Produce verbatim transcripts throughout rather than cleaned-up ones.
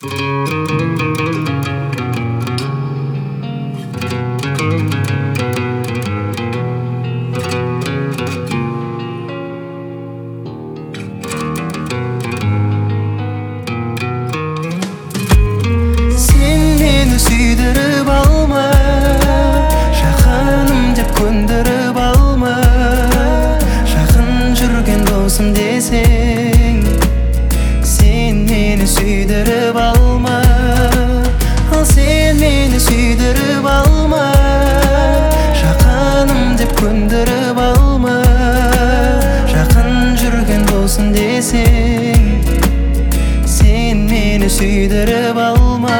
Sүйдіріп алма, жақыным деп көндіріп алма. Жақын жүрген досым десең, сен мені сүйдіріп алма. Ал сен мені сүйдіріп алма, жақыным деп көндіріп алма. Жақын жүрген досым десең, сен мені сүйдіріп алма.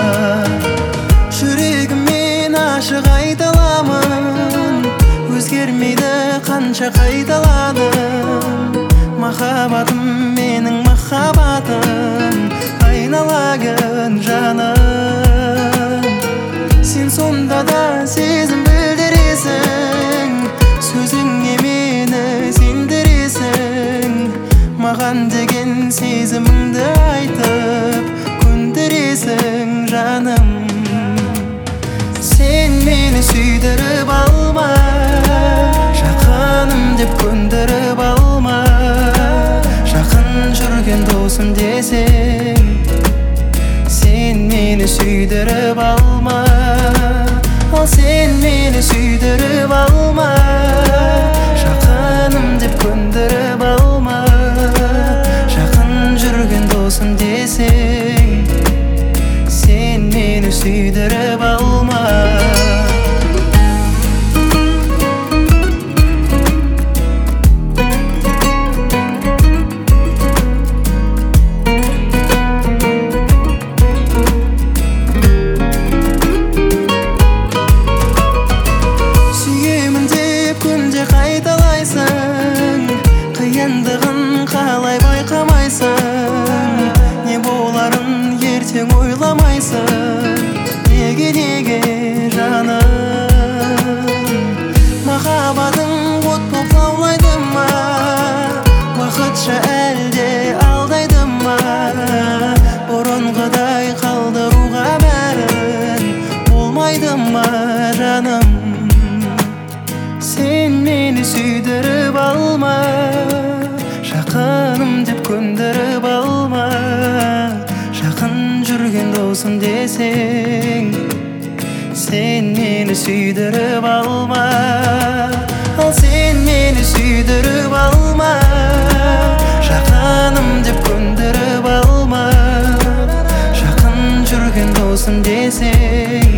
Жүрегіммен ашық айталамын, өзгермейді қанша қайталадым. Махаббатым менің махаббатым, айнала күн жаным. Сен сонда да сезім білдіресің, сөзіңе мені сендіресің. Маған деген сезіміңді айтып көндіресің жаным. Сен мені сүйдіріп алма, жақыным деп көндіріп алма. Жақын жүрген досым десең, сен мені сүйдіріп алма. Ал сен мені сүйдіріп алма, жақыным деп көндіріп алма. Жақын жүрген досым десең, сен мені сүйдіріп алма. Сүйемін деп күнде қайталайсың, қиындығын қалай байқамайсың. Не боларын ертең ойламайсың, неге неге жаным. Махаббатың от боп лаулайды ма, уақытша әлде алдайды ма. Бұрынғыдай қалдыруға бәрін болмайды ма жаным. Сен мені сүйдіріп алма, жақыным деп көндіріп алма. Жақын жүрген досым десең, сен мені сүйдіріп алма. Ал сен мені сүйдіріп алма, жақыным деп көндіріп алма. Жақын жүрген досым десең,